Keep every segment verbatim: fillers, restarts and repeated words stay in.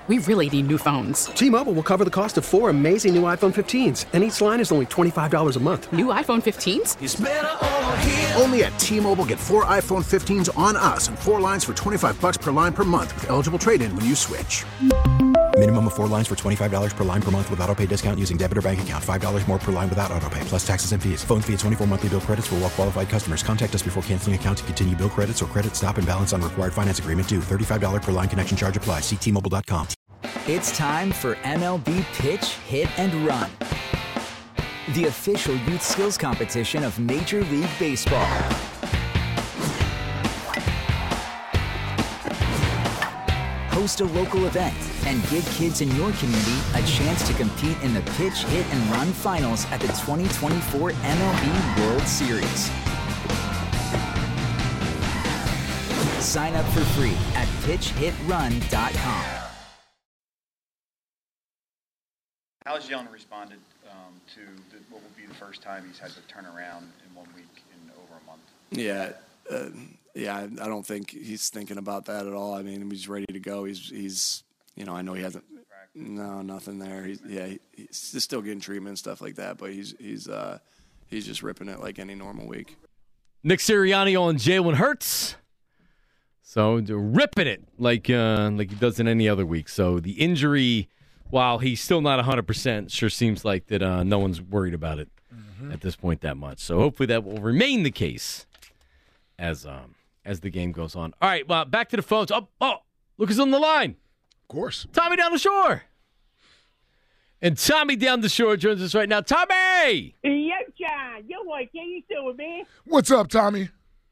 we really need new phones. T-Mobile will cover the cost of four amazing new iPhone fifteens, and each line is only twenty-five dollars a month. New iPhone fifteens? It's better over here. Only at T-Mobile, get four iPhone fifteens on us and four lines for twenty-five dollars per line per month with eligible trade-in when you switch. Minimum of four lines for twenty-five dollars per line per month with autopay discount using debit or bank account. five dollars more per line without autopay, plus taxes and fees. Phone fee at twenty-four monthly bill credits for well-qualified customers. Contact us before canceling account to continue bill credits or credit stop and balance on required finance agreement due. thirty-five dollars per line connection charge applies. See T Mobile dot com. It's time for M L B Pitch, Hit, and Run, the official youth skills competition of Major League Baseball. Host a local event and give kids in your community a chance to compete in the Pitch, Hit, and Run finals at the twenty twenty-four M L B World Series. Sign up for free at pitch hit run dot com. Alex Young responded um, to the, what will be the first time he's had to turn around in one week in over a month. Yeah, uh, yeah. I, I don't think he's thinking about that at all. I mean, he's ready to go. He's, he's, you know, I know he hasn't. No, nothing there. He's, yeah, he, he's still getting treatment and stuff like that, but he's, he's, uh, he's just ripping it like any normal week. Nick Sirianni on Jalen Hurts. So ripping it like uh, like he does in any other week. So the injury, while he's still not one hundred percent, sure seems like that uh, no one's worried about it mm-hmm. at this point that much. So hopefully that will remain the case as um, as the game goes on. All right, well, back to the phones. Oh, oh, look who's on the line. Of course. Tommy down the shore. And Tommy down the shore joins us right now. Tommy! Yo, John. Yo, Mike. How you doing, man? What's up, Tommy?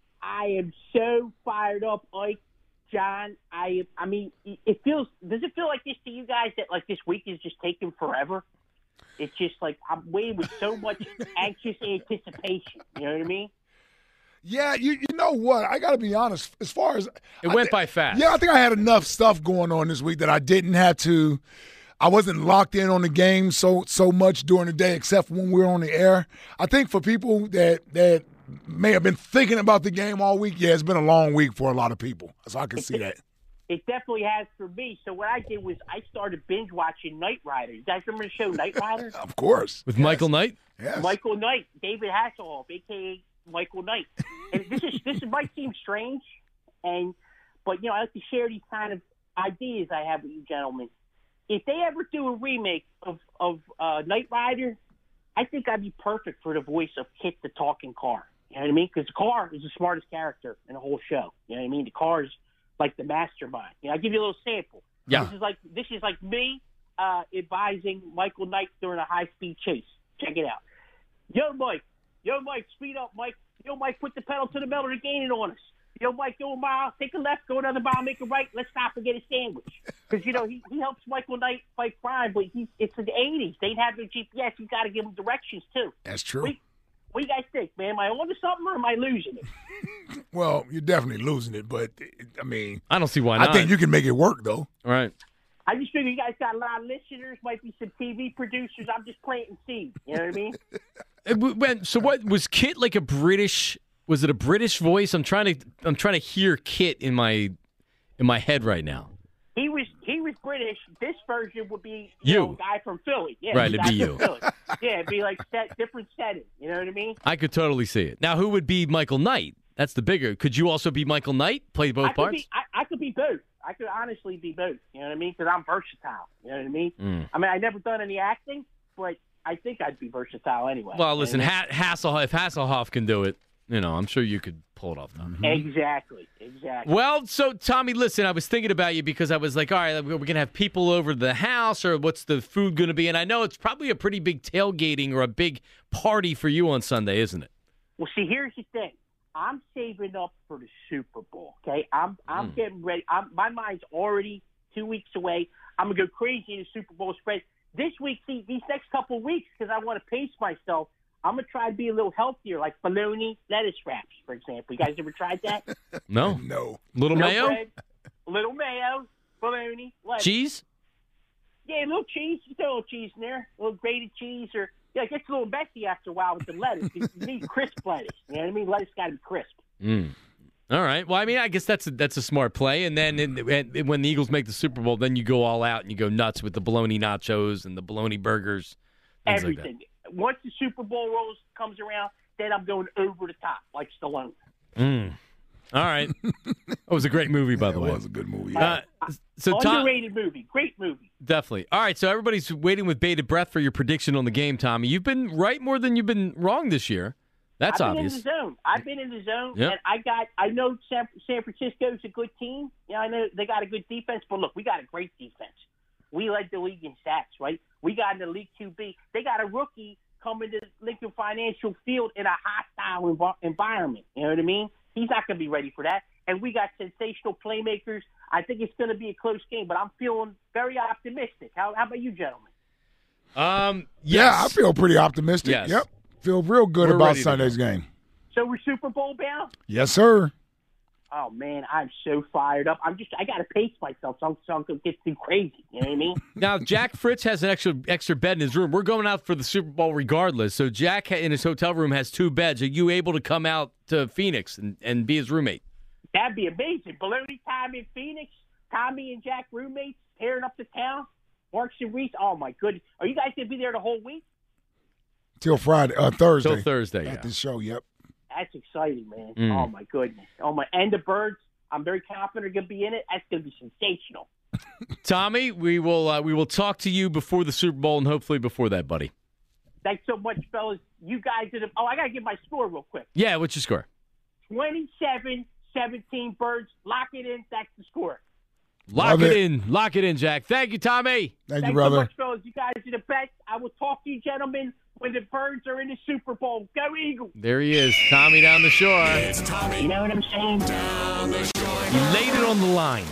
I am so fired up, Ike, John. I I mean, it feels. Does it feel like this to you guys that like this week is just taking forever? It's just like I'm waiting with so much anxious anticipation. You know what I mean? Yeah, you you know what? I got to be honest. As far as it I went th- by fast. Yeah, I think I had enough stuff going on this week that I didn't have to. I wasn't locked in on the game so so much during the day, except when we were on the air. I think for people that that. may have been thinking about the game all week. Yeah, it's been a long week for a lot of people, so I can see that. It definitely has for me. So what I did was I started binge watching Knight Rider. You guys remember the show Knight Rider? Of course. With yes. Michael Knight? Yes. Michael Knight, David Hasselhoff, a k a. Michael Knight. And this is this might seem strange, and but you know I like to share these kind of ideas I have with you gentlemen. If they ever do a remake of of uh, Knight Rider, I think I'd be perfect for the voice of Kit the talking car. You know what I mean? Because the car is the smartest character in the whole show. You know what I mean? The car is like the mastermind. You know, I'll give you a little sample. Yeah. This is like this is like me uh, advising Michael Knight during a high-speed chase. Check it out. Yo, Mike. Yo, Mike, speed up, Mike. Yo, Mike, put the pedal to the metal. They're gaining on us. Yo, Mike, go a mile. Take a left. Go another mile. Make a right. Let's stop and get a sandwich. Because, you know, he, he helps Michael Knight fight crime, but he, it's the eighties. They didn't have their G P S. You got to give them directions, too. That's true. We, What do you guys think, man? Am I on to something or am I losing it? Well, you're definitely losing it, but, I mean. I don't see why not. I think you can make it work, though. All right. I just figure you guys got a lot of listeners, might be some T V producers. I'm just planting seeds. You know what I mean? It went, so what, was Kit like a British, was it a British voice? I'm trying to I'm trying to hear Kit in my in my head right now. He was he was British. This version would be you, you. know, a guy from Philly. Yeah, right, it'd be you. Philly. Yeah, it'd be like set, different setting. You know what I mean? I could totally see it. Now, who would be Michael Knight? That's the bigger. Could you also be Michael Knight? Play both I could parts? Be, I, I could be both. I could honestly be both. You know what I mean? Because I'm versatile. You know what I mean? Mm. I mean, I've never done any acting, but I think I'd be versatile anyway. Well, listen, you know? ha- Hasselhoff, if Hasselhoff can do it, you know, I'm sure you could pull it off. Mm-hmm. Exactly, exactly. Well, so, Tommy, listen, I was thinking about you because I was like, all right, we're going to have people over to the house, or what's the food going to be? And I know it's probably a pretty big tailgating or a big party for you on Sunday, isn't it? Well, see, here's the thing. I'm saving up for the Super Bowl, okay? I'm I'm mm. getting ready. I'm, my mind's already two weeks away. I'm going to go crazy in the Super Bowl spread. This week, see, these next couple of weeks, because I want to pace myself, I'm going to try to be a little healthier, like bologna lettuce wraps, for example. You guys ever tried that? No. No. Little no mayo? Bread, little mayo, bologna, lettuce. Cheese? Yeah, a little cheese. You throw a little cheese in there, a little grated cheese, or yeah, it gets a little messy after a while with the lettuce. You need crisp lettuce. You know what I mean? Lettuce got to be crisp. Mm. All right. Well, I mean, I guess that's a, that's a smart play. And then in, in, when the Eagles make the Super Bowl, then you go all out and you go nuts with the bologna nachos and the bologna burgers. Things Everything. Like that. Once the Super Bowl rolls comes around, then I'm going over the top like Stallone. Mm. All right. That was a great movie, by the way. It was a good movie. Uh, so Underrated Tom, movie. Great movie. Definitely. All right, so everybody's waiting with bated breath for your prediction on the game, Tommy. You've been right more than you've been wrong this year. That's I've obvious. been in the zone. I've been in the zone, Yep. and I got. I know San, San Francisco's a good team. Yeah, I know they got a good defense, but look, we got a great defense. We led the league in sacks, right? We got in the league Q B. They got a rookie coming to Lincoln Financial Field in a hostile env- environment. You know what I mean? He's not going to be ready for that. And we got sensational playmakers. I think it's going to be a close game, but I'm feeling very optimistic. How, how about you, gentlemen? Um, Yeah, I yes. feel pretty optimistic. Yes. Yep. Feel real good We're about ready to Sunday's go. game. So we're Super Bowl bound? Yes, sir. Oh, man, I'm so fired up. I'm just, I got to pace myself so I don't get too crazy. You know what I mean? Now, Jack Fritz has an extra extra bed in his room. We're going out for the Super Bowl regardless. So Jack in his hotel room has two beds. Are you able to come out to Phoenix and, and be his roommate? That'd be amazing. Baloney time in Phoenix, Tommy and Jack roommates, tearing up the town. Marks and Reese, oh, my goodness. Are you guys going to be there the whole week? Till Friday, uh, Thursday. Till Thursday, At yeah. the show, yep. That's exciting, man. Mm. Oh, my goodness. Oh, my. And the Birds, I'm very confident are going to be in it. That's going to be sensational. Tommy, we will uh, we will talk to you before the Super Bowl and hopefully before that, buddy. Thanks so much, fellas. You guys did it. Oh, I got to give my score real quick. Yeah, what's your score? twenty-seven seventeen Birds. Lock it in. That's the score. Lock Love it, it. in. Lock it in, Jack. Thank you, Tommy. Thank Thanks you, brother. so much, fellas. You guys are the best. I will talk to you, gentlemen, when the Birds are in the Super Bowl. Go Eagles. There he is, Tommy down the shore. You know what I'm saying? He laid it on the line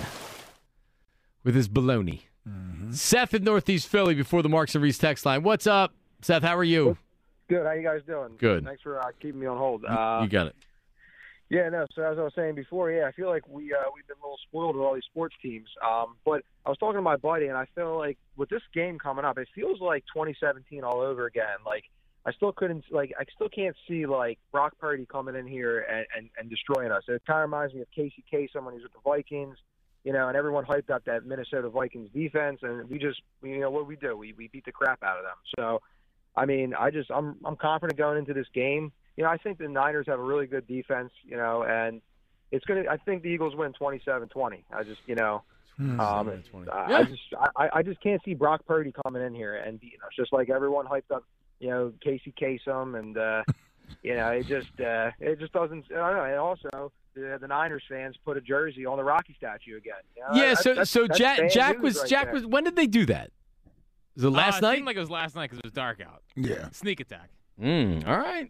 with his baloney. Mm-hmm. Seth in Northeast Philly before the Marks and Reese text line. What's up, Seth? How are you? Good. How you guys doing? Good. Thanks for uh, keeping me on hold. Uh, you got it. Yeah, no. So as I was saying before, yeah, I feel like we uh, we've been a little spoiled with all these sports teams. Um, but I was talking to my buddy, and I feel like with this game coming up, it feels like twenty seventeen all over again. Like I still couldn't, like I still can't see like Brock Purdy coming in here and, and, and destroying us. It kind of reminds me of Casey Kasem when he was with the Vikings, you know, and everyone hyped up that Minnesota Vikings defense, and we just, you know, what we do, we we beat the crap out of them. So, I mean, I just I'm I'm confident going into this game. You know, I think the Niners have a really good defense, you know, and it's going to – I think the Eagles win twenty-seven twenty. I just, you know, um, I, Yeah. I just I, I just can't see Brock Purdy coming in here and beating us, just like everyone hyped up, you know, Casey Kasem, and, uh, you know, it just uh, it just doesn't – I don't know. And also the, the Niners fans put a jersey on the Rocky statue again. You know? Yeah, That's- so that's- so that's Jack bad Jack news was right Jack there. was when did they do that? Was it last uh, It night? seemed like it was last night because it was dark out. Yeah. Sneak attack. Mm, all right.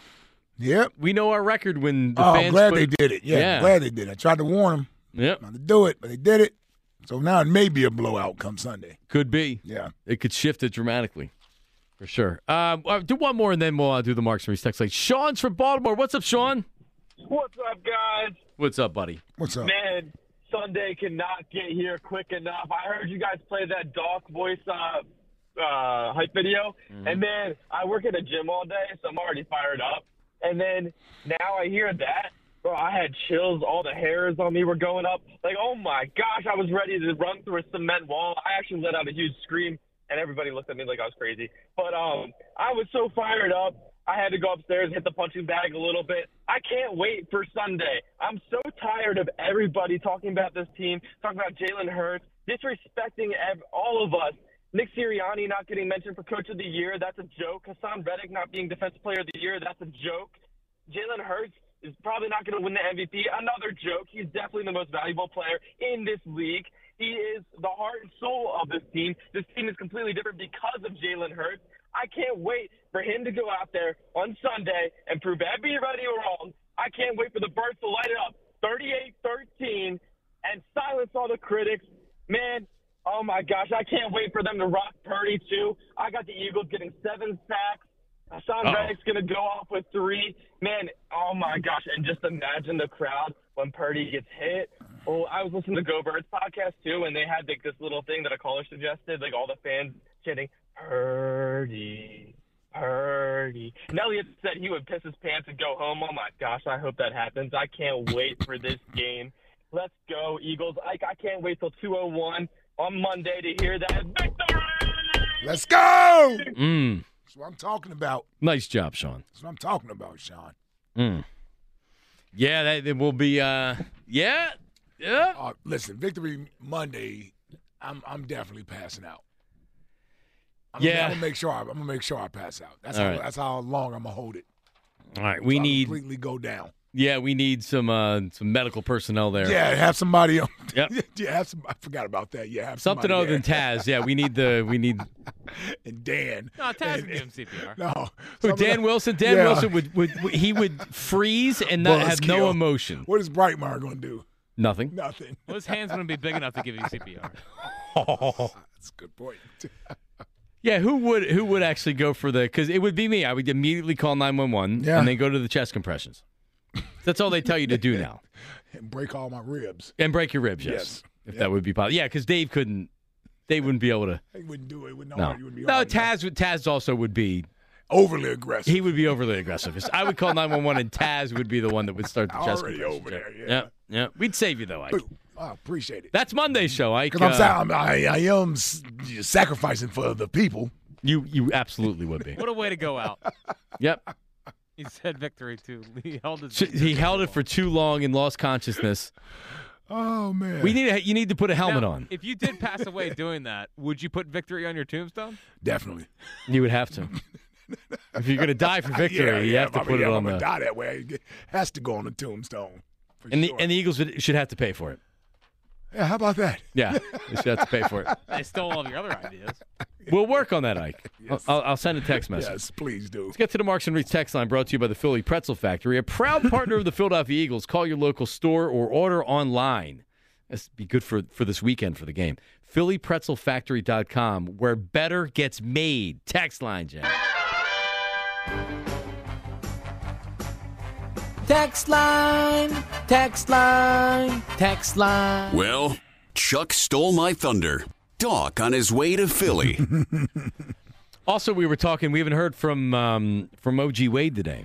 Yep. We know our record when the Oh, fans glad put- they did it. Yeah, Yeah. glad they did it. I tried to warn them Yep. not to do it, but they did it. So now it may be a blowout come Sunday. Could be. Yeah. It could shift it dramatically. For sure. Um, I'll do one more and then we'll uh, do the Marks and Reese text. Like Sean's from Baltimore. What's up, Sean? What's up, guys? What's up, buddy? What's up? Man, Sunday cannot get here quick enough. I heard you guys play that Doc voice uh, uh, hype video, Mm-hmm. and man, I work at a gym all day, so I'm already fired up. And then now I hear that, bro, I had chills. All the hairs on me were going up. Like, oh my gosh, I was ready to run through a cement wall. I actually let out a huge scream, and everybody looked at me like I was crazy. But um, I was so fired up. I had to go upstairs, hit the punching bag a little bit. I can't wait for Sunday. I'm so tired of everybody talking about this team, talking about Jalen Hurts, disrespecting ev- all of us. Nick Sirianni not getting mentioned for Coach of the Year, that's a joke. Hassan Reddick not being Defensive Player of the Year, that's a joke. Jalen Hurts is probably not going to win the M V P, another joke. He's definitely the most valuable player in this league. He is the heart and soul of this team. This team is completely different because of Jalen Hurts. I can't wait for him to go out there on Sunday and prove everybody wrong. I can't wait for the Birds to light it up thirty-eight thirteen and silence all the critics. Man, oh my gosh, I can't wait for them to rock Purdy too. I got the Eagles getting seven sacks. Hassan Uh-oh. Reddick's going to go off with three. Man, oh my gosh, and just imagine the crowd when Purdy gets hit. Oh, I was listening to Go Birds podcast too, and they had like this little thing that a caller suggested, like all the fans chanting, Purdy, Purdy. And Elliott said he would piss his pants and go home. Oh, my gosh, I hope that happens. I can't wait for this game. Let's go, Eagles. I, I can't wait till two oh one on Monday to hear that victory. Let's go! Mm. That's what I'm talking about. Nice job, Sean. That's what I'm talking about, Sean. Mm. Yeah, that it will be. Uh, yeah, yeah. Uh, listen, Victory Monday, I'm I'm definitely passing out. I'm Yeah. gonna, I'm gonna make sure I, I'm gonna make sure I pass out. That's All how right. that's how long I'm gonna hold it. All right, we So I need completely go down. Yeah, we need some uh, some medical personnel there. Yeah, have somebody. On. Yep. yeah, have some. I forgot about that. Yeah, have Something somebody other than there. Taz. Yeah, we need the we need. and Dan. No, Taz can give him C P R. No, Who, Dan Wilson? Dan Yeah. Wilson would, would, would he would freeze and not have no Buzzkill. emotion. What is Brightmeyer going to do? Nothing. Nothing. Well, his hands wouldn't be big enough to give you C P R. Oh. That's a good point. Yeah, who would who would actually go for the? Because it would be me. I would immediately call nine one one Yeah. and then go to the chest compressions. That's all they tell you to do now. And break all my ribs. And break your ribs, yes, Yes. if Yep. that would be possible. Yeah, because Dave couldn't. They wouldn't be able to. He wouldn't do it. Wouldn't No, hard. He wouldn't be no. hard Taz would. Taz also would be overly aggressive. He would be overly aggressive. I would call nine one one, and Taz would be the one that would start the chest Already compressions. over there, yeah. yeah, yeah. We'd save you though, Ike. I appreciate it. That's Monday's show, Ike. Because I'm, Uh, sa- I'm I, I am s- sacrificing for the people. You you absolutely would be. What a way to go out. Yep. He said victory, too. He held his He held it for too long and lost consciousness. Oh man. We need a, you need to put a helmet Now, on. If you did pass away doing that, would you put victory on your tombstone? Definitely. You would have to. If you're going to die for victory, yeah, you yeah, have to I mean, put yeah, it I'm on gonna the. die that way. It has to go on the tombstone. For And the sure. and the Eagles would, should have to pay for it. Yeah, how about that? Yeah, they should have to pay for it. They stole all of your other ideas. We'll work on that, Ike. I'll, I'll send a text message. Yes, please do. Let's get to the Marks and Reeds text line brought to you by the Philly Pretzel Factory, a proud partner of the Philadelphia Eagles. Call your local store or order online. This would be good for, for this weekend for the game. Philly Pretzel Factory dot com, where better gets made. Text line, Jen. Text line, text line, text line. Well, Chuck stole my thunder. Doc on his way to Philly. Also, we were talking, we haven't heard from um, from O G Wade today.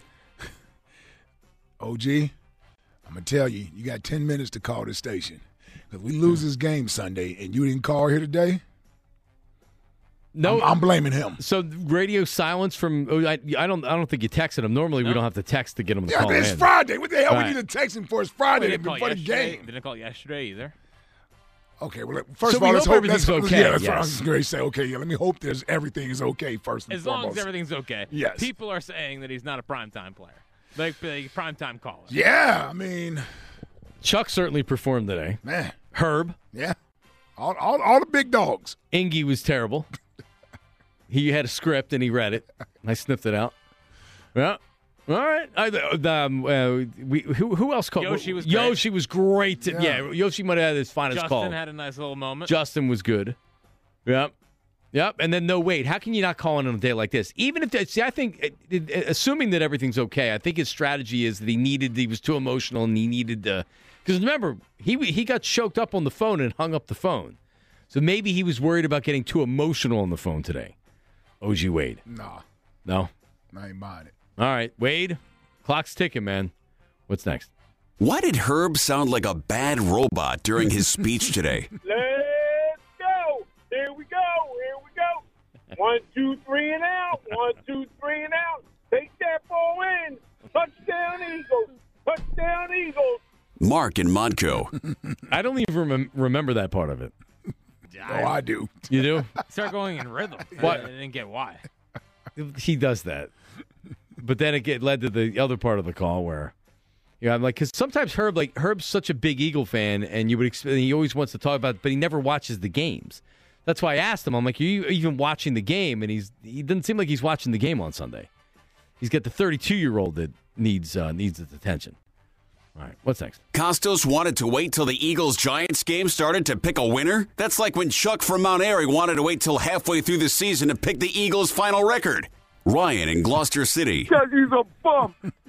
O G, I'm going to tell you, you got ten minutes to call this station. Because we lose this game Sunday and you didn't call here today, No, I'm, I'm blaming him. So radio silence from oh, I, I don't I don't think you texted him. Normally we No. don't have to text to get him to Yeah, call it's in. Friday. What the hell All we right. need to text him for? It's They Friday didn't call before the yesterday. game. They didn't call yesterday either. Okay, well, first So of all, we let's hope hope let's, everything's yeah, okay, that's what I was yes. going to say. Okay, yeah, let me hope there's everything is okay first and As long foremost. as everything's okay. Yes. People are saying that he's not a primetime player. Like a primetime caller. Yeah, I mean, Chuck certainly performed today. man, Herb, yeah, all all, all the big dogs. Ingy was terrible. He had a script and he read it. I sniffed it out. Yeah. All right. I, um, uh, we, who, who else called? Yoshi was great. Yoshi was great. Yeah, Yeah. Yoshi might have had his finest Justin call. had a nice little moment. Justin was good. Yep. Yep. And then no wait. How can you not call in on a day like this? Even if they, see, I think it, it, assuming that everything's okay, I think his strategy is that he needed he was too emotional and he needed to. Because remember, he he got choked up on the phone and hung up the phone. So maybe he was worried about getting too emotional on the phone today. O G Wade. Nah, No. I ain't buying it. All right, Wade. Clock's ticking, man. What's next? Why did Herb sound like a bad robot during his speech today? Let's go. Here we go. Here we go. One, two, three, and out. One, two, three, and out. Take that ball in. Touchdown, Eagles. Touchdown, Eagles. Mark and Modco. I don't even rem- remember that part of it. Oh, I do. You do? Start going in rhythm. What? I didn't get why. He does that. But then it get, led to the other part of the call where, you know, I'm like, because sometimes Herb, like, Herb's such a big Eagle fan, and you would ex- he always wants to talk about, but he never watches the games. That's why I asked him. I'm like, are you even watching the game? And he's he doesn't seem like he's watching the game on Sunday. He's got the thirty-two year old that needs uh, needs its attention. All right, what's next? Costos wanted to wait till the Eagles-Giants game started to pick a winner? That's like when Chuck from Mount Airy wanted to wait till halfway through the season to pick the Eagles' final record. Ryan in Gloucester City. Because he's a bum.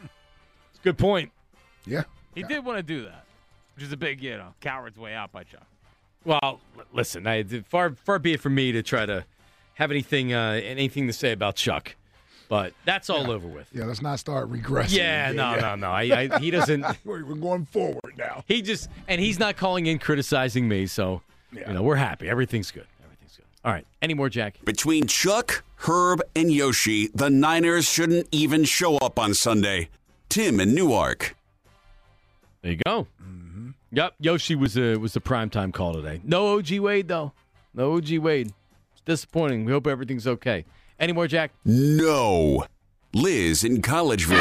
Good point. Yeah. He did want to do that, which is a big, you know, coward's way out by Chuck. Well, l- listen, I, far far be it from me to try to have anything uh, anything to say about Chuck. But that's all over with. Yeah, let's not start regressing. Yeah, again. no, yeah. no, no. I, I, he doesn't. We're going forward now. He just and he's not calling in criticizing me, so Yeah. you know we're happy. Everything's good. Everything's good. All right. Any more, Jack? Between Chuck, Herb, and Yoshi, the Niners shouldn't even show up on Sunday. Tim in Newark. There you go. Mm-hmm. Yep. Yoshi was a was the primetime call today. No O G Wade though. No O G Wade. It's disappointing. We hope everything's okay. Any more, Jack? No. Liz in Collegeville.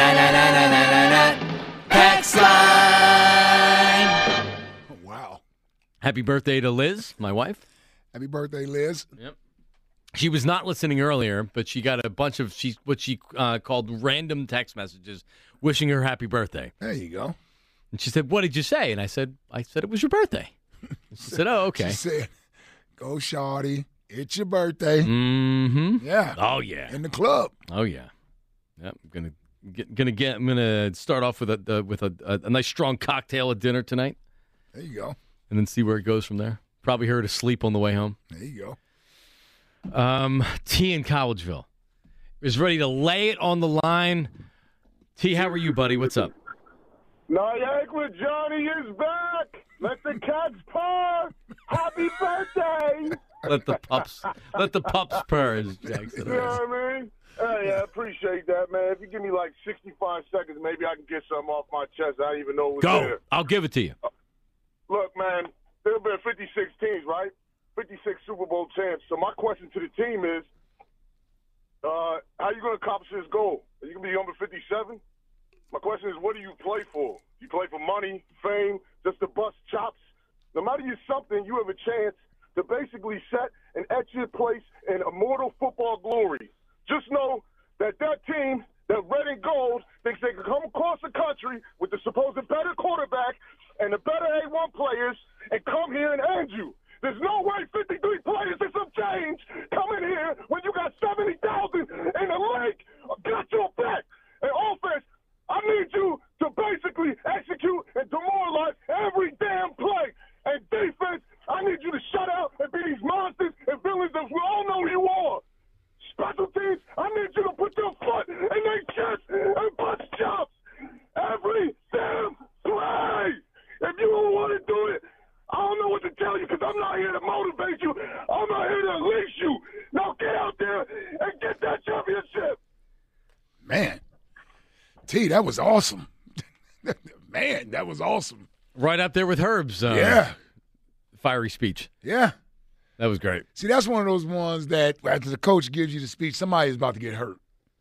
Pax line. Oh, wow. Happy birthday to Liz, my wife. Happy birthday, Liz. Yep. She was not listening earlier, but she got a bunch of she what she uh, called random text messages wishing her happy birthday. There you go. And she said, "What did you say?" And I said, "I said it was your birthday." And she said, "Oh, okay." She said, "Go, shawty. It's your birthday." Mm-hmm. Yeah. Oh yeah. In the club. Oh yeah. Yep. I'm gonna get gonna get. I'm gonna start off with a uh, with a, a, a nice strong cocktail at dinner tonight, There you go. and then see where it goes from there. Probably her to sleep on the way home. There you go. Um, T in Collegeville is ready to lay it on the line. T, how are you, buddy? What's up? Niagara Johnny is back. Let the cats purr. Happy birthday. Let the pups, let the pups purr, as Jack said. You know what I mean? Hey, I appreciate that, man. If you give me like sixty-five seconds, maybe I can get something off my chest. I didn't even know it was Go. there. I'll give it to you. Look, man, there have been fifty-six teams, right? fifty-six Super Bowl champs. So my question to the team is, uh, how are you going to accomplish this goal? Are you going to be number fifty-seven? My question is, what do you play for? You play for money, fame, just to bust chops? No matter you're something, you have a chance to basically set and etch your place in immortal football glory. Just know that that team, that red and gold, thinks they can come across the country with the supposed better quarterback and the better A one players and come here and end you. There's no way fifty-three players and some change come in here when you got seventy thousand in the league. Got your back. And offense, I need you to basically execute and demoralize every damn play. And defense, I need you to shut out and be these monsters and villains that we all know you are. Special teams, I need you to put your foot in their chest and bust chops every damn play. If you don't want to do it, I don't know what to tell you because I'm not here to motivate you. I'm not here to unleash you. Now get out there and get that championship. Man. T, that was awesome. Man, that was awesome. Right up there with Herb's. Uh, Yeah. Fiery speech. Yeah. That was great. See, that's one of those ones that after the coach gives you the speech, somebody is about to get hurt.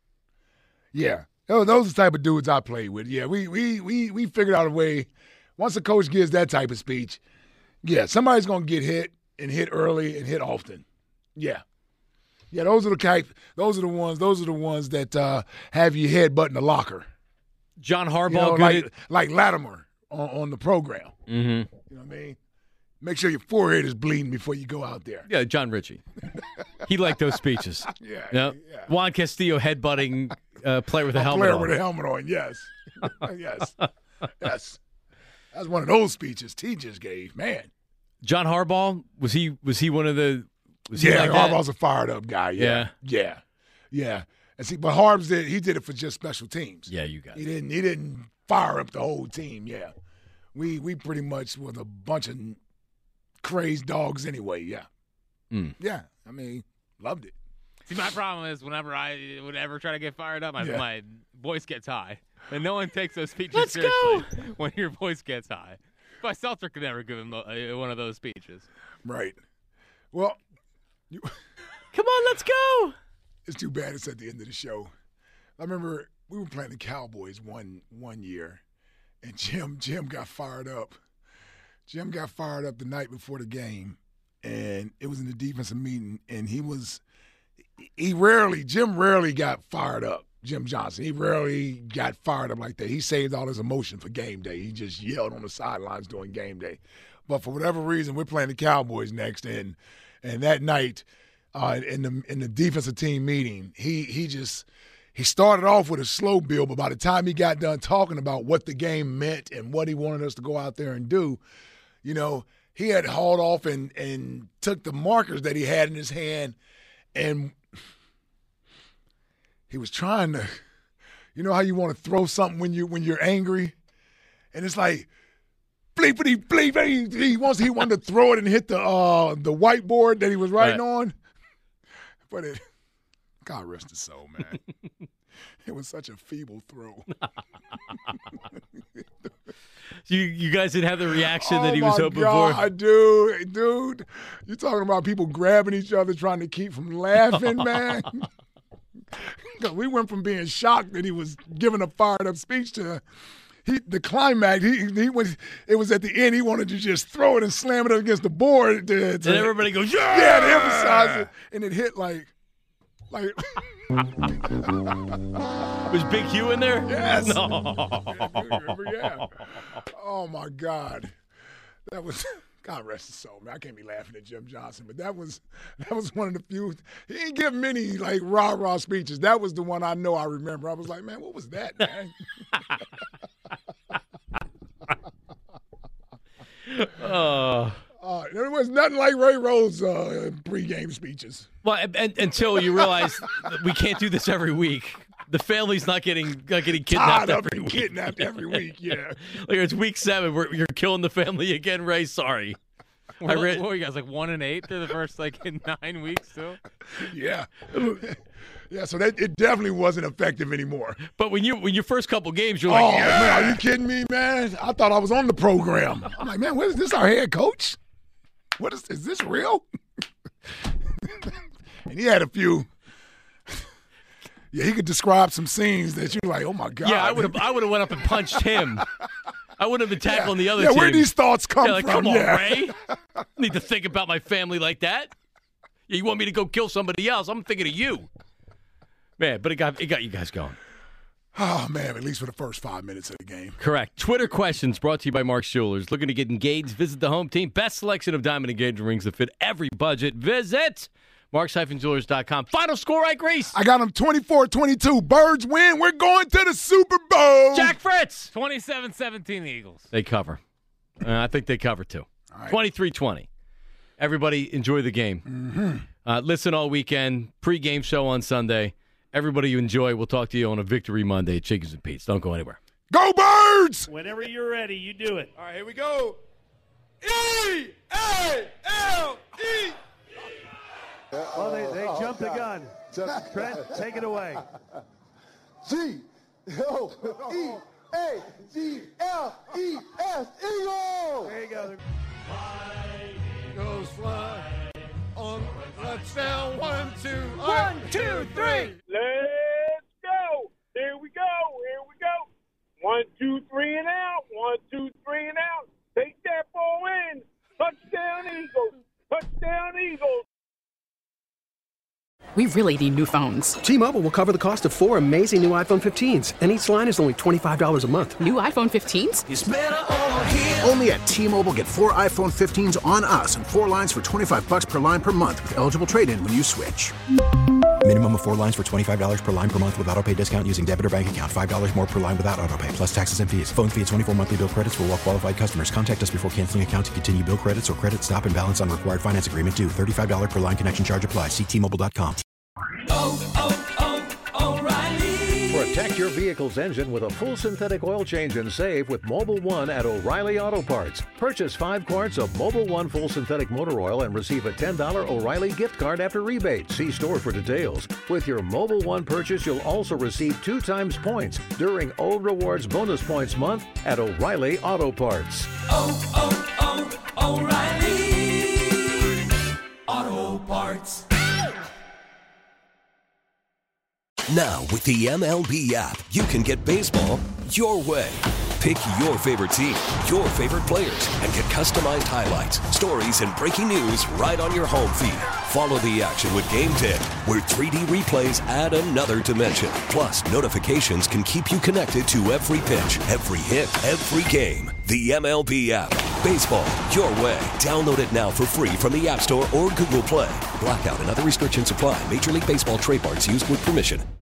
Yeah. Those those are the type of dudes I play with. Yeah, we we we we figured out a way. Once the coach gives that type of speech, yeah, somebody's going to get hit and hit early and hit often. Yeah. Yeah, those are the type, those are the ones, those are the ones that uh, have your head butt in the locker. John Harbaugh, you know, good like, at- like Latimer on, on the program. Mm-hmm. You know what I mean? Make sure your forehead is bleeding before you go out there. Yeah, John Ritchie. He liked those speeches. Yeah, Yep. yeah. Juan Castillo headbutting uh, player with a A helmet player on. with a helmet on, yes. yes. Yes. That's one of those speeches T just gave, man. John Harbaugh, was he was he one of the was he Yeah, like that? Harbaugh's a fired up guy. Yeah. Yeah. Yeah. And see, but Harbs did he did it for just special teams. Yeah, you got He it. didn't he didn't fire up the whole team, yeah. We we pretty much was a bunch of crazed dogs anyway, yeah. Mm. Yeah. I mean, loved it. See, my problem is whenever I would ever try to get fired up, my, Yeah. my voice gets high. And no one takes those speeches Let's seriously when your voice gets high. But Seltzer could never give him uh, one of those speeches. Right. Well, you, come on, let's go. It's too bad it's at the end of the show. I remember we were playing the Cowboys one one year, and Jim Jim got fired up. Jim got fired up the night before the game, and it was in the defensive meeting, and he was he rarely Jim rarely got fired up. Jim Johnson, he rarely got fired up like that. He saved all his emotion for game day. He just yelled on the sidelines during game day. But for whatever reason, we're playing the Cowboys next, and and that night uh, in the in the defensive team meeting, he he just he started off with a slow build, but by the time he got done talking about what the game meant and what he wanted us to go out there and do, you know, he had hauled off and and took the markers that he had in his hand and he was trying to, you know how you want to throw something when you when you're angry, and it's like bleepity bleep. He, he wants he wanted to throw it and hit the uh, the whiteboard that he was writing Right. on, but it, God rest his soul, man. It was such a feeble throw. You you guys didn't have the reaction oh that he was my hoping God, for? Dude, dude, you're talking about people grabbing each other, trying to keep from laughing, man. Because we went from being shocked that he was giving a fired-up speech to he, the climax. He, he was, it was at the end. He wanted to just throw it and slam it up against the board. To, to, And everybody goes, yeah! Yeah, to emphasize it. And it hit like, like. Was Big Hugh in there? Yes. No. Yeah. Oh, my God. That was, God rest his soul, man. I can't be laughing at Jim Johnson, but that was that was one of the few. He didn't give many, like, rah-rah speeches. That was the one I know I remember. I was like, man, what was that, man? Oh. Uh, there was nothing like Ray Rhodes' uh, pregame speeches. Well, and, and, until you realize that we can't do this every week. The family's not getting not getting kidnapped Tied up every and week. kidnapped every week, yeah. Like it's week seven. We're, you're killing the family again, Ray. Sorry. I What, read, what were you guys, like one and eight through the first, like, in nine weeks still? Yeah. Yeah, so that it definitely wasn't effective anymore. But when you when your first couple games, you're Oh, like, yeah. man, are you kidding me, man? I thought I was on the program. I'm like, man, what is this, our head coach? What is, is this real? And he had a few. Yeah, he could describe some scenes that you're like, oh, my God. Yeah, I would have I would have went up and punched him. I wouldn't have been tackling Yeah. the other Yeah, team. where these thoughts come yeah, like, from? Come on, Yeah. Ray. I need to think about my family like that. Yeah, you want me to go kill somebody else? I'm thinking of you. Man, but it got it got you guys going. Oh, man, at least for the first five minutes of the game. Correct. Twitter questions brought to you by Mark's Jewelers. Looking to get engaged? Visit the home team. Best selection of diamond engagement rings that fit every budget. Visit marks jewelers dot com. Final score, right, Grace? I got them twenty-four twenty-two. Birds win. We're going to the Super Bowl. Jack Fritz. twenty-seven seventeen the Eagles. They cover. Uh, I think they cover, too. right. twenty-three twenty. Everybody enjoy the game. Mm-hmm. Uh, listen all weekend. Pre-game show on Sunday. Everybody you enjoy. We'll talk to you on a Victory Monday at Chickens and Pete's. Don't go anywhere. Go Birds! Whenever you're ready, you do it. All right, here we go. E A L E. Well, they, they jumped the gun. Trent, take it away. G O E A G L E S Eagle. There you go. Goes fly on touchdown. One, two, One, two, three. Let's go. Here we go. Here we go. One, two, three, and out. One, two, three, and out. Take that ball in. Touchdown, Eagles. Touchdown, Eagles. We really need new phones. T-Mobile will cover the cost of four amazing new iPhone fifteens, and each line is only twenty-five dollars a month. New iPhone fifteens? It's better over here. Only at T-Mobile, get four iPhone fifteens on us and four lines for twenty-five bucks per line per month with eligible trade-in when you switch. Minimum of four lines for twenty-five dollars per line per month with autopay discount using debit or bank account. five dollars more per line without autopay, plus taxes and fees. Phone fee at twenty-four monthly bill credits for well-qualified customers. Contact us before canceling account to continue bill credits or credit stop and balance on required finance agreement due. thirty-five dollars per line connection charge applies. See T Mobile dot com. Oh, oh, oh, O'Reilly. Protect your vehicle's engine with a full synthetic oil change and save with Mobil one at O'Reilly Auto Parts. Purchase five quarts of Mobil one full synthetic motor oil and receive a ten dollars O'Reilly gift card after rebate. See store for details. With your Mobil one purchase, you'll also receive two times points during O Rewards Bonus Points Month at O'Reilly Auto Parts. Oh, oh, oh, O'Reilly Auto Parts. Now, with the M L B app, you can get baseball your way. Pick your favorite team, your favorite players, and get customized highlights, stories, and breaking news right on your home feed. Follow the action with Game ten, where three D replays add another dimension. Plus, notifications can keep you connected to every pitch, every hit, every game. The M L B app. Baseball your way. Download it now for free from the App Store or Google Play. Blackout and other restrictions apply. Major League Baseball trademarks used with permission.